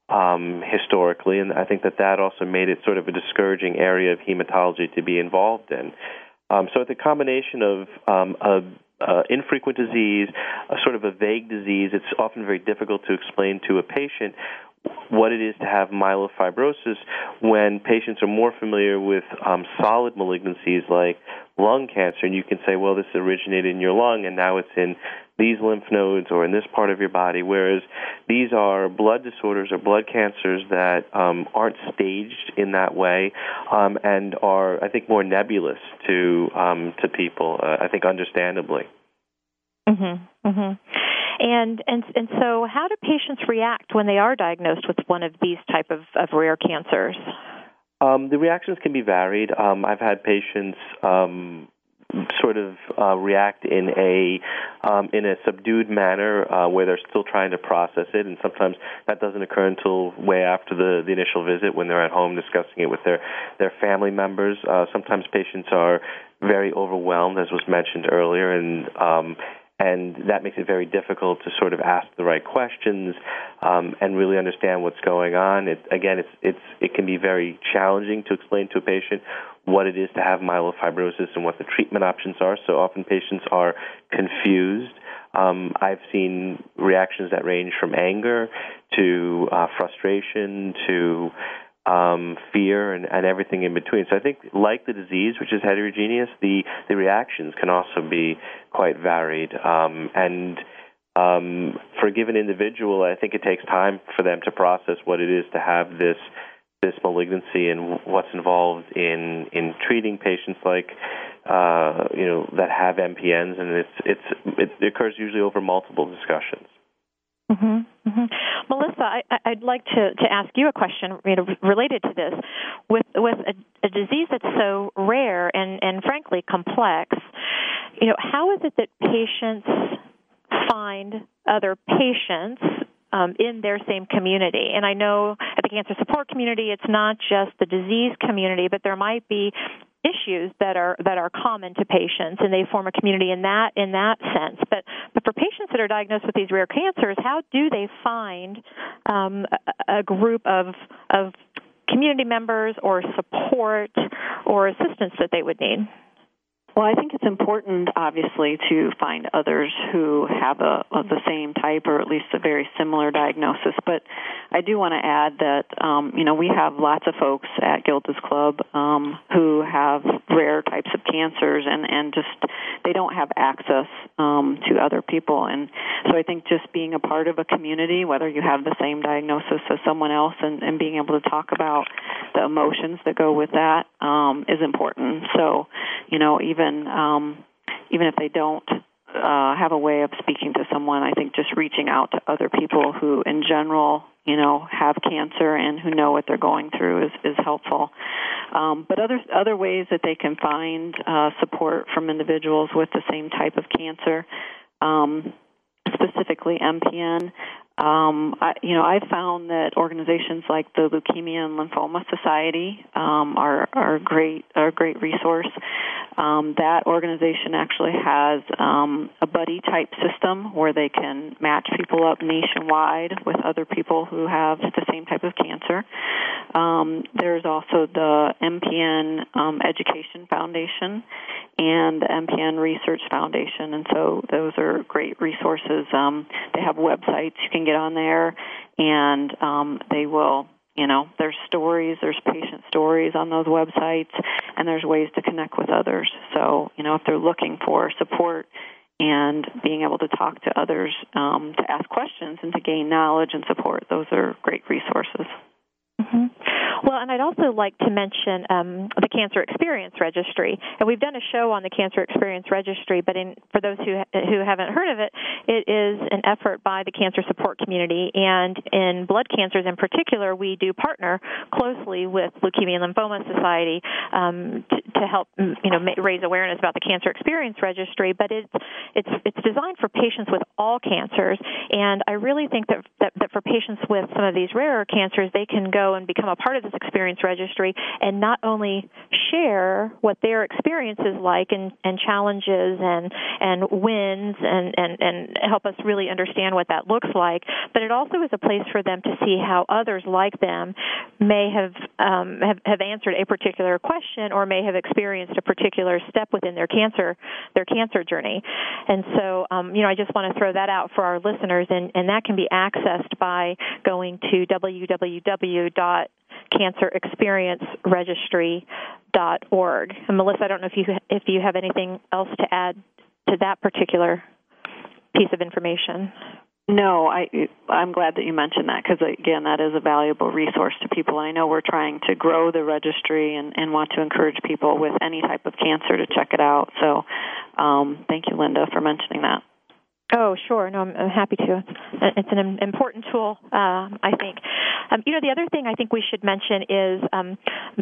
um, historically, and I think that that also made it sort of a discouraging area of hematology to be involved in. Um, so it's a combination of um, a Uh, infrequent disease, a sort of a vague disease. It's often very difficult to explain to a patient what it is to have myelofibrosis when patients are more familiar with um, solid malignancies like lung cancer, and you can say, well, this originated in your lung, and now it's in these lymph nodes or in this part of your body, whereas these are blood disorders or blood cancers that um, aren't staged in that way um, and are, I think, more nebulous to um, to people, uh, I think understandably. Mm-hmm, mm-hmm. And, and and so how do patients react when they are diagnosed with one of these type of, of rare cancers? Um, the reactions can be varied. Um, I've had patients um, sort of uh, react in a um, in a subdued manner uh, where they're still trying to process it, and sometimes that doesn't occur until way after the, the initial visit when they're at home discussing it with their, their family members. Uh, sometimes patients are very overwhelmed, as was mentioned earlier, and um, and that makes it very difficult to sort of ask the right questions um, and really understand what's going on. It, again, it's it's it can be very challenging to explain to a patient what it is to have myelofibrosis and what the treatment options are. So often patients are confused. Um, I've seen reactions that range from anger to uh, frustration to um, fear and, and everything in between. So I think, like the disease, which is heterogeneous, the, the reactions can also be quite varied. Um, and um, for a given individual, I think it takes time for them to process what it is to have this this malignancy and what's involved in, in treating patients like uh, you know that have M P Ns, and it's it's it occurs usually over multiple discussions. Mm-hmm, mm-hmm. Melissa, I, I'd like to, to ask you a question, you know, related to this. With with a, a disease that's so rare and, and frankly complex, you know, how is it that patients find other patients um, in their same community? And I know at the cancer support community, it's not just the disease community, but there might be issues that are that are common to patients, and they form a community in that in that sense. But but for patients that are diagnosed with these rare cancers, how do they find um, a, a group of of community members or support or assistance that they would need? Well, I think it's important, obviously, to find others who have a of the same type or at least a very similar diagnosis. But I do want to add that, um, you know, we have lots of folks at Gilda's Club um, who have rare types of cancers and, and just they don't have access um, to other people. And so I think just being a part of a community, whether you have the same diagnosis as someone else, and, and being able to talk about the emotions that go with that um, is important. So, you know, even Even, um, even if they don't uh, have a way of speaking to someone, I think just reaching out to other people who, in general, you know, have cancer and who know what they're going through is, is helpful. Um, but other other ways that they can find uh, support from individuals with the same type of cancer, um, specifically M P N. Um, I, you know, I've found that organizations like the Leukemia and Lymphoma Society um, are are great are a great resource. Um, that organization actually has um, a buddy type system where they can match people up nationwide with other people who have the same type of cancer. Um, there's also the M P N um, Education Foundation and the M P N Research Foundation, and so those are great resources. Um, they have websites you can get on there, and um, they will, you know, there's stories, there's patient stories on those websites, and there's ways to connect with others. So, you know, if they're looking for support and being able to talk to others, um, to ask questions and to gain knowledge and support, those are great resources. Mm-hmm. Well, and I'd also like to mention um, the Cancer Experience Registry. And we've done a show on the Cancer Experience Registry, but in, for those who who haven't heard of it, it is an effort by the cancer support community, and in blood cancers in particular, we do partner closely with Leukemia and Lymphoma Society um, to, to help you know raise awareness about the Cancer Experience Registry. But it's it's it's designed for patients with all cancers, and I really think that, that that for patients with some of these rarer cancers, they can go and become a part of this Experience Registry and not only share what their experience is like and, and challenges and and wins and, and, and help us really understand what that looks like, but it also is a place for them to see how others like them may have um, have, have answered a particular question or may have experienced a particular step within their cancer their cancer journey. And so, um, you know, I just want to throw that out for our listeners, and, and that can be accessed by going to w w w dot cancer experience registry dot org. And Melissa, I don't know if you if you have anything else to add to that particular piece of information. No, I, I'm glad that you mentioned that because, again, that is a valuable resource to people. And I know we're trying to grow the registry and, and want to encourage people with any type of cancer to check it out. So um, thank you, Linda, for mentioning that. Oh, sure. No, I'm, I'm happy to. It's an important tool, uh, I think. Um, you know, the other thing I think we should mention is um,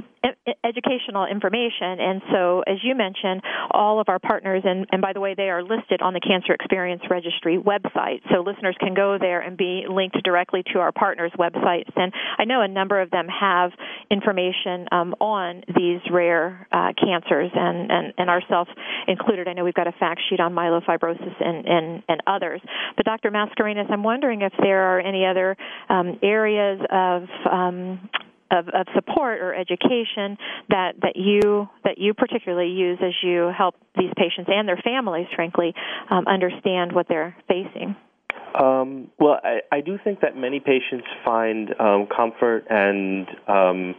e- educational information. And so, as you mentioned, all of our partners, and, and by the way, they are listed on the Cancer Experience Registry website. So listeners can go there and be linked directly to our partners' websites. And I know a number of them have information um, on these rare uh, cancers, and, and, and ourselves included. I know we've got a fact sheet on myelofibrosis and, and, and others. But Doctor Mascarenhas, I'm wondering if there are any other um, areas of, um, of of support or education that, that you that you particularly use as you help these patients and their families, frankly, um, understand what they're facing. Um, well, I, I do think that many patients find um, comfort and um,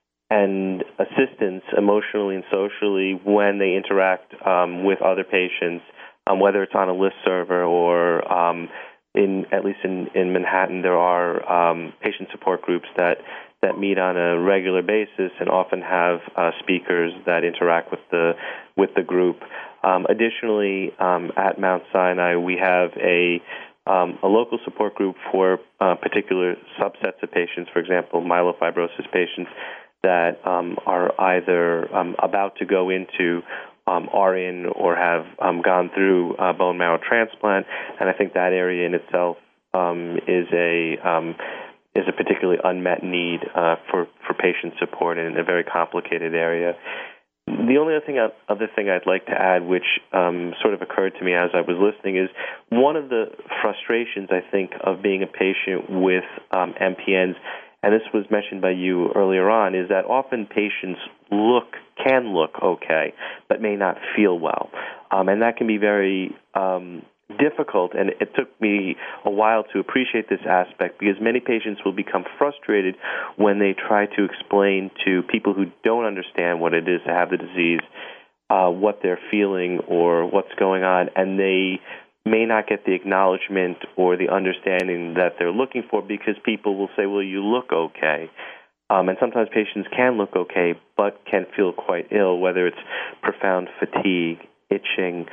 and assistance emotionally and socially when they interact um, with other patients. Um, whether it's on a listserv or um, in at least in, in Manhattan, there are um, patient support groups that, that meet on a regular basis and often have uh, speakers that interact with the with the group. Um, additionally, um, at Mount Sinai, we have a um, a local support group for uh, particular subsets of patients. For example, myelofibrosis patients that um, are either um, about to go into Um, are in or have um, gone through uh, bone marrow transplant, and I think that area in itself um, is a um, is a particularly unmet need uh, for for patient support in a very complicated area. The only other thing, other thing I'd like to add, which um, sort of occurred to me as I was listening, is one of the frustrations I think of being a patient with um, M P Ns. And this was mentioned by you earlier on, is that often patients look, can look okay, but may not feel well. Um, and that can be very um, difficult, and it took me a while to appreciate this aspect because many patients will become frustrated when they try to explain to people who don't understand what it is to have the disease, uh, what they're feeling or what's going on, and they may not get the acknowledgement or the understanding that they're looking for because people will say, well, you look okay. Um, and sometimes patients can look okay, but can feel quite ill, whether it's profound fatigue, itching,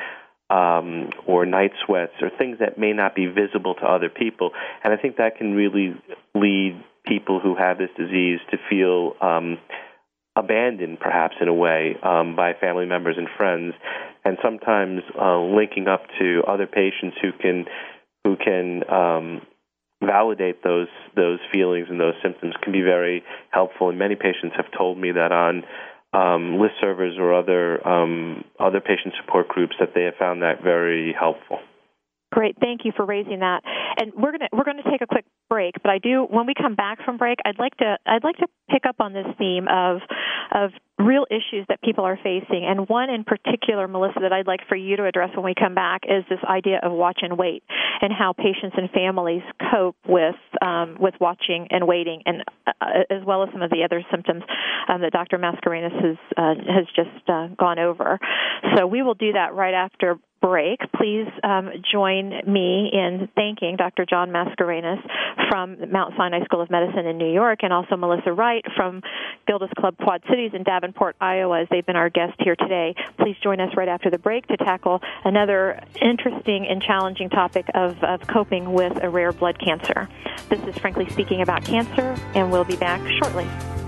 um, or night sweats, or things that may not be visible to other people. And I think that can really lead people who have this disease to feel um, abandoned, perhaps in a way, um, by family members and friends, and sometimes uh, linking up to other patients who can who can um, validate those those feelings and those symptoms can be very helpful. And many patients have told me that on um, listservers or other um, other patient support groups that they have found that very helpful. Great, thank you for raising that. And we're gonna we're gonna take a quick break, but I do when we come back from break, I'd like to I'd like to pick up on this theme of of real issues that people are facing. And one in particular, Melissa, that I'd like for you to address when we come back is this idea of watch and wait, and how patients and families cope with um, with watching and waiting, and uh, as well as some of the other symptoms um, that Doctor Mascarenhas has uh, has just uh, gone over. So we will do that right after break, please um, join me in thanking Doctor John Mascarenhas from Mount Sinai School of Medicine in New York, and also Melissa Wright from Gilda's Club Quad Cities in Davenport, Iowa, as they've been our guest here today. Please join us right after the break to tackle another interesting and challenging topic of, of coping with a rare blood cancer. This is Frankly Speaking About Cancer, and we'll be back shortly.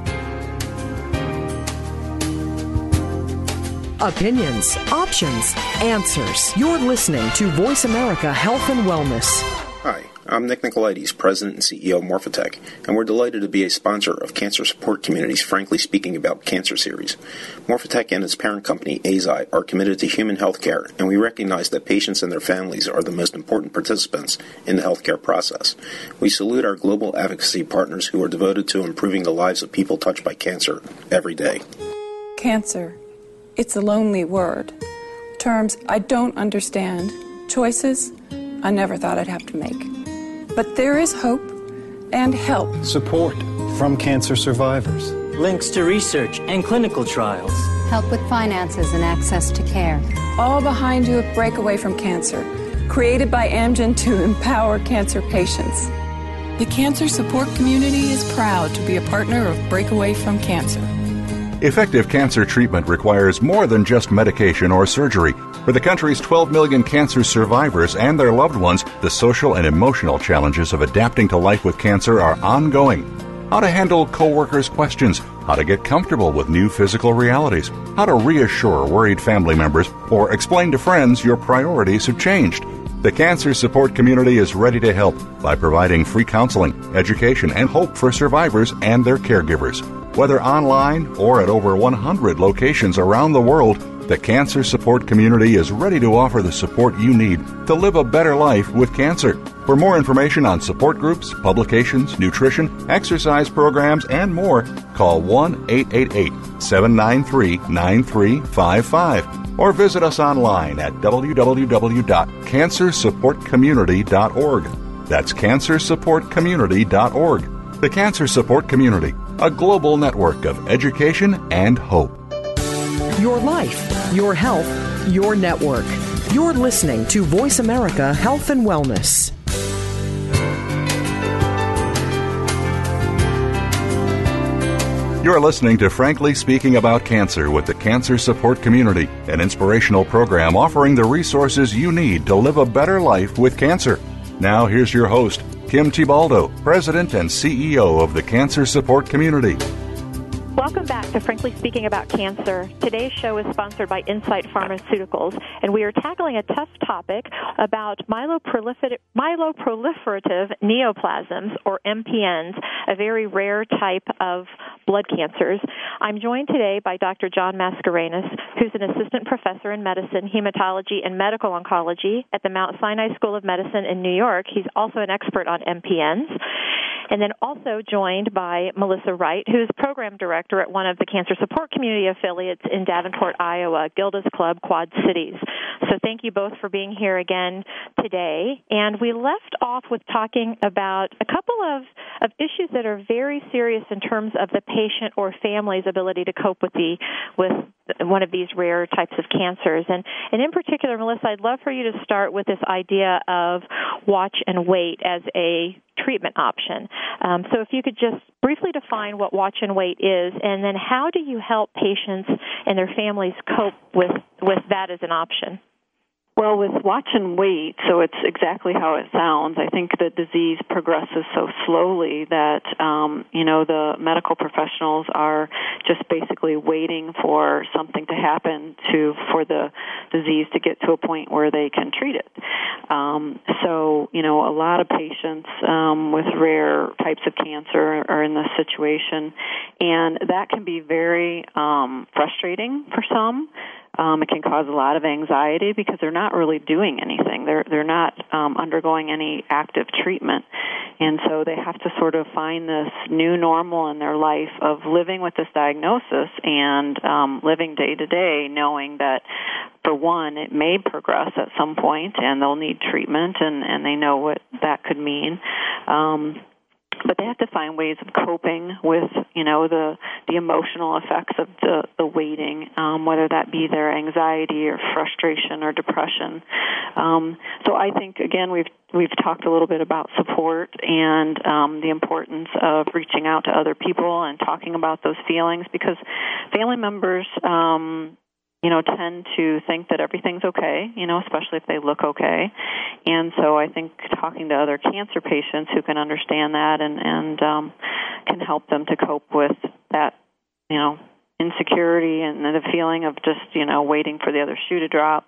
Opinions, options, answers. You're listening to Voice America Health and Wellness. Hi, I'm Nick Nicolaides, President and C E O of Morphotek, and we're delighted to be a sponsor of Cancer Support Community's Frankly Speaking About Cancer series. Morphotek and its parent company, Eisai, are committed to human health care, and we recognize that patients and their families are the most important participants in the healthcare process. We salute our global advocacy partners who are devoted to improving the lives of people touched by cancer every day. Cancer. It's a lonely word. Terms I don't understand. Choices I never thought I'd have to make. But there is hope and help. Support from cancer survivors. Links to research and clinical trials. Help with finances and access to care. All behind you at Breakaway from Cancer, created by Amgen to empower cancer patients. The cancer support community is proud to be a partner of Breakaway from Cancer. Effective cancer treatment requires more than just medication or surgery. For the country's twelve million cancer survivors and their loved ones, the social and emotional challenges of adapting to life with cancer are ongoing. How to handle coworkers' questions, how to get comfortable with new physical realities, how to reassure worried family members, or explain to friends your priorities have changed. The cancer support community is ready to help by providing free counseling, education, and hope for survivors and their caregivers. Whether online or at over one hundred locations around the world, the cancer support community is ready to offer the support you need to live a better life with cancer. For more information on support groups, publications, nutrition, exercise programs, and more, call one eight eight eight, seven nine three, nine three five five or visit us online at w w w dot cancer support community dot org. That's cancer support community dot org. The Cancer Support Community, a global network of education and hope. Your life, your health, your network. You're listening to Voice America Health and Wellness. You're listening to Frankly Speaking About Cancer with the Cancer Support Community, an inspirational program offering the resources you need to live a better life with cancer. Now here's your host, Kim Tibaldo, President and C E O of the Cancer Support Community. Welcome back to Frankly Speaking About Cancer. Today's show is sponsored by Insight Pharmaceuticals, and we are tackling a tough topic about myeloprolifer- myeloproliferative neoplasms, or M P Ns, a very rare type of blood cancers. I'm joined today by Doctor John Mascarenhas, who's an assistant professor in medicine, hematology, and medical oncology at the Mount Sinai School of Medicine in New York. He's also an expert on M P Ns. And then also joined by Melissa Wright, who's program director at one of the Cancer Support Community affiliates in Davenport, Iowa, Gilda's Club Quad Cities. So thank you both for being here again today. And we left off with talking about a couple of, of issues that are very serious in terms of the patient or family's ability to cope with the with one of these rare types of cancers. And, and in particular, Melissa, I'd love for you to start with this idea of watch and wait as a treatment option. Um, so if you could just briefly define what watch and wait is, and then how do you help patients and their families cope with, with that as an option? Well, with watch and wait, so it's exactly how it sounds. I think the disease progresses so slowly that, um, you know, the medical professionals are just basically waiting for something to happen to for the disease to get to a point where they can treat it. Um, so, you know, a lot of patients um, with rare types of cancer are in this situation, and that can be very um, frustrating for some. Um, it can cause a lot of anxiety because they're not really doing anything. They're they're not um, undergoing any active treatment, and so they have to sort of find this new normal in their life of living with this diagnosis and um, living day to day, knowing that, for one, it may progress at some point, and they'll need treatment, and, and they know what that could mean. Um, but they have to find ways of coping with, you know, the the emotional effects of the, the waiting, um, whether that be their anxiety or frustration or depression. Um, so I think, again, we've we've talked a little bit about support and um, the importance of reaching out to other people and talking about those feelings, because family members, um, you know, tend to think that everything's okay, you know, especially if they look okay. And so I think talking to other cancer patients who can understand that and, and um, can help them to cope with that, you know, insecurity and the feeling of just, you know, waiting for the other shoe to drop,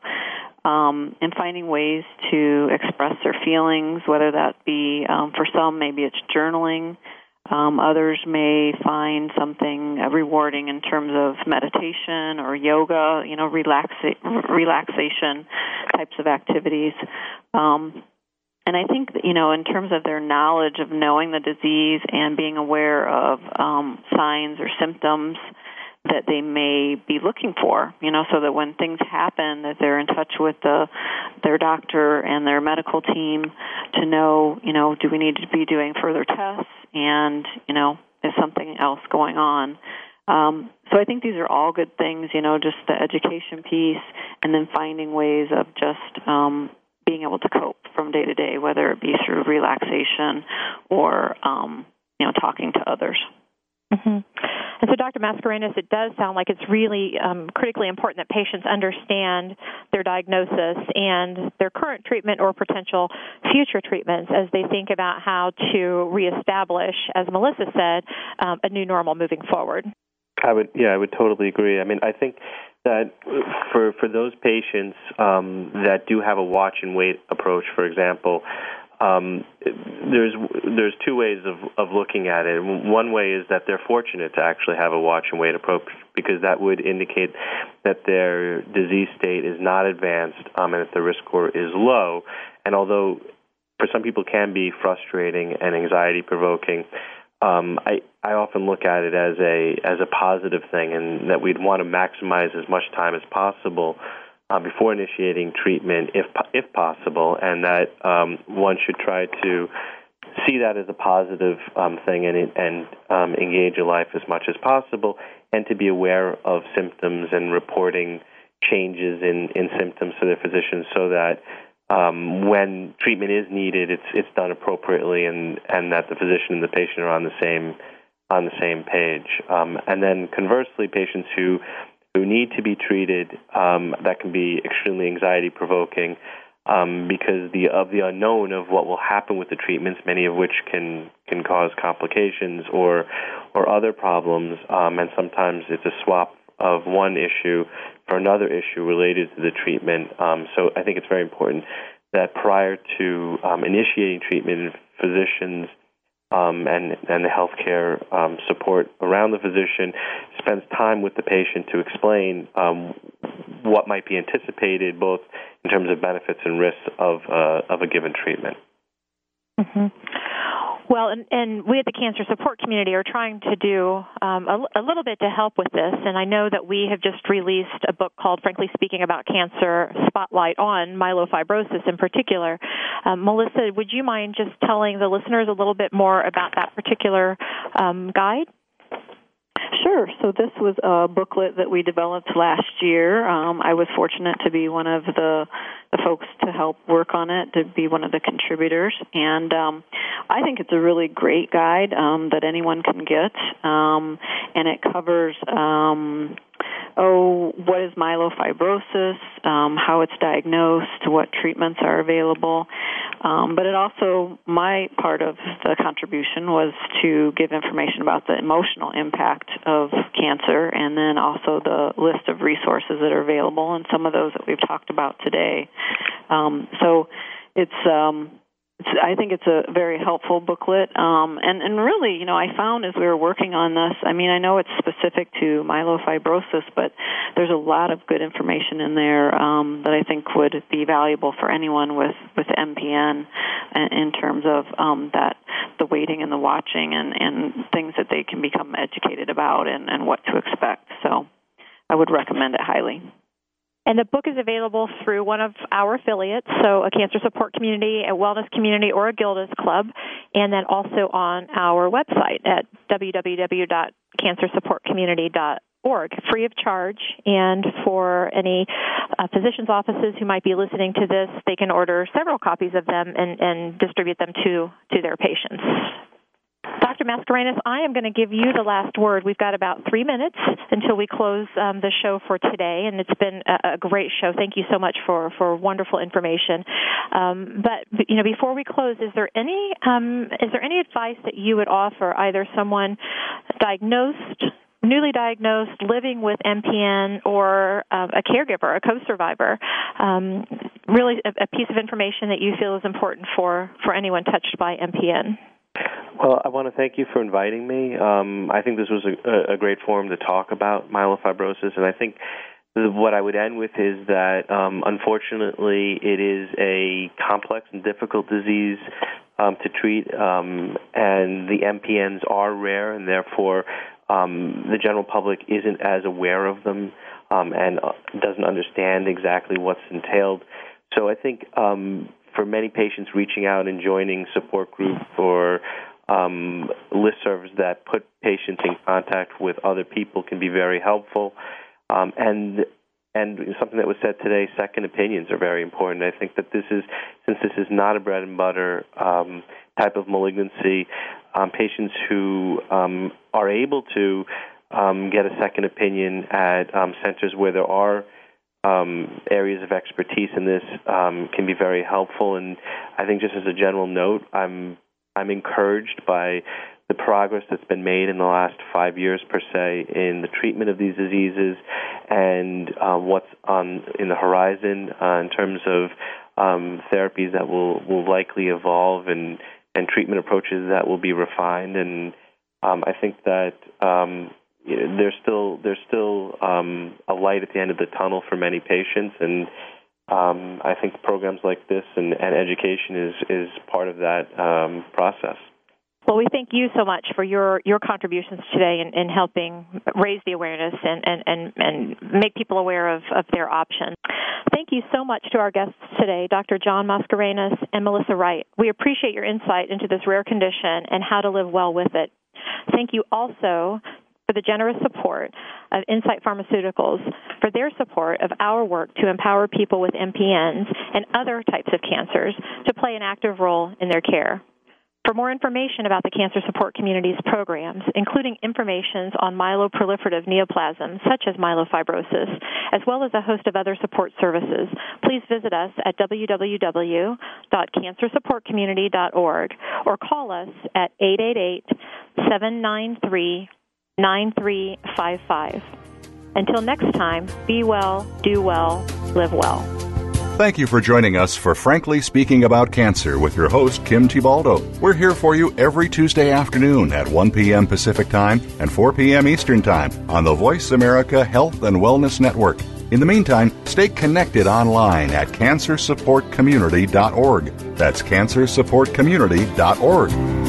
um, and finding ways to express their feelings, whether that be, um, for some, maybe it's journaling. Um, others may find something uh, rewarding in terms of meditation or yoga, you know, relaxa- relaxation types of activities. Um, and I think that, you know, in terms of their knowledge of knowing the disease and being aware of um, signs or symptoms that they may be looking for, you know, so that when things happen, that they're in touch with the, their doctor and their medical team to know, you know, do we need to be doing further tests, and, you know, is something else going on? Um, so I think these are all good things, you know, just the education piece, and then finding ways of just um, being able to cope from day to day, whether it be through relaxation or, um, you know, talking to others. Mm-hmm. And so, Doctor Mascarenhas, it does sound like it's really um, critically important that patients understand their diagnosis and their current treatment or potential future treatments as they think about how to reestablish, as Melissa said, um, a new normal moving forward. I would, yeah, I would totally agree. I mean, I think that for for those patients um, that do have a watch and wait approach, for example, Um, there's there's two ways of, of looking at it. One way is that they're fortunate to actually have a watch and wait approach, because that would indicate that their disease state is not advanced um, and that the risk score is low. And although for some people can be frustrating and anxiety provoking, um, I I often look at it as a as a positive thing, and that we'd want to maximize as much time as possible Uh, before initiating treatment, if if possible, and that um, one should try to see that as a positive um, thing and and um, engage in life as much as possible, and to be aware of symptoms and reporting changes in, in symptoms to their physicians, so that um, when treatment is needed, it's it's done appropriately, and, and that the physician and the patient are on the same on the same page. Um, and then conversely, patients who who need to be treated, um, that can be extremely anxiety-provoking um, because the of the unknown of what will happen with the treatments, many of which can, can cause complications or or other problems, um, and sometimes it's a swap of one issue for another issue related to the treatment. Um, so I think it's very important that prior to um, initiating treatment, physicians Um, and, and the healthcare um, support around the physician spends time with the patient to explain um, what might be anticipated, both in terms of benefits and risks of uh, of a given treatment. Mm-hmm. Well, and, and we at the Cancer Support Community are trying to do um, a, a little bit to help with this, and I know that we have just released a book called Frankly Speaking About Cancer, Spotlight on Myelofibrosis in particular. Um, Melissa, would you mind just telling the listeners a little bit more about that particular um, guide? Sure. So this was a booklet that we developed last year. Um, I was fortunate to be one of the, the folks to help work on it, to be one of the contributors. And um, I think it's a really great guide um, that anyone can get. Um, and it covers, um, oh, what is myelofibrosis, um, how it's diagnosed, what treatments are available. Um, but it also, my part of the contribution was to give information about the emotional impact of cancer, and then also the list of resources that are available, and some of those that we've talked about today. Um, so it's, um, it's, I think it's a very helpful booklet. Um, and, and really, you know, I found as we were working on this, I mean, I know it's specific to myelofibrosis, but there's a lot of good information in there um, that I think would be valuable for anyone with, with M P N in, in terms of um, that, the waiting and the watching and, and things that they can become educated about and, and what to expect. So I would recommend it highly. And the book is available through one of our affiliates, so a cancer support community, a wellness community, or a Gilda's Club, and then also on our website at w w w dot cancer support community dot org, free of charge. And for any uh, physicians' offices who might be listening to this, they can order several copies of them and, and distribute them to, to their patients. Doctor Mascarenhas, I am going to give you the last word. We've got about three minutes until we close um, the show for today, and it's been a, a great show. Thank you so much for, for wonderful information. Um, but you know, before we close, is there any um, is there any advice that you would offer either someone diagnosed, newly diagnosed, living with M P N, or um, a caregiver, a co-survivor? Um, really, a, a piece of information that you feel is important for, for anyone touched by M P N. Well, I want to thank you for inviting me. Um, I think this was a, a great forum to talk about myelofibrosis, and I think what I would end with is that, um, unfortunately, it is a complex and difficult disease um, to treat, um, and the M P Ns are rare, and therefore um, the general public isn't as aware of them um, and doesn't understand exactly what's entailed. So I think um, for many patients, reaching out and joining support groups or um, listservs that put patients in contact with other people can be very helpful. Um, and and something that was said today, second opinions are very important. I think that this is, since this is not a bread and butter um, type of malignancy, um, patients who um, are able to um, get a second opinion at um, centers where there are Um, areas of expertise in this um, can be very helpful. And I think just as a general note, I'm I'm encouraged by the progress that's been made in the last five years per se in the treatment of these diseases, and uh, what's on in the horizon uh, in terms of um, therapies that will, will likely evolve and, and treatment approaches that will be refined. And um, I think that um, There's still there's still um, a light at the end of the tunnel for many patients, and um, I think programs like this and, and education is, is part of that um, process. Well, we thank you so much for your, your contributions today in, in helping raise the awareness and, and, and, and make people aware of, of their options. Thank you so much to our guests today, Doctor John Mascarenhas and Melissa Wright. We appreciate your insight into this rare condition and how to live well with it. Thank you also for the generous support of Insight Pharmaceuticals, for their support of our work to empower people with M P Ns and other types of cancers to play an active role in their care. For more information about the Cancer Support Community's programs, including information on myeloproliferative neoplasms such as myelofibrosis, as well as a host of other support services, please visit us at w w w dot cancer support community dot org or call us at eight eight eight, seven nine three, nine three five five. Until next time, be well, do well, live well. Thank you for joining us for Frankly Speaking About Cancer with your host, Kim Tibaldo. We're here for you every Tuesday afternoon at one p.m. Pacific Time and four p.m. Eastern Time on the Voice America Health and Wellness Network. In the meantime, stay connected online at cancer support community dot org. That's cancer support community dot org.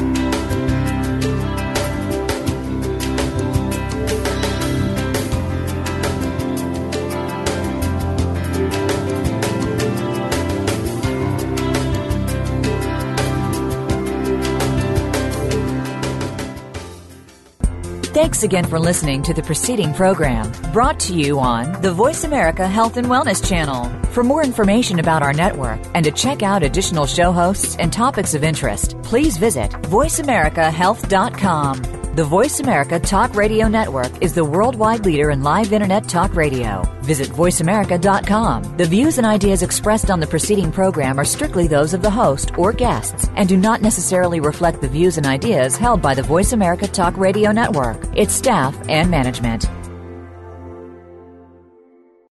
Thanks again for listening to the preceding program, brought to you on the Voice America Health and Wellness Channel. For more information about our network and to check out additional show hosts and topics of interest, please visit voice america health dot com. The Voice America Talk Radio Network is the worldwide leader in live Internet talk radio. Visit voice america dot com. The views and ideas expressed on the preceding program are strictly those of the host or guests and do not necessarily reflect the views and ideas held by the Voice America Talk Radio Network, its staff, and management.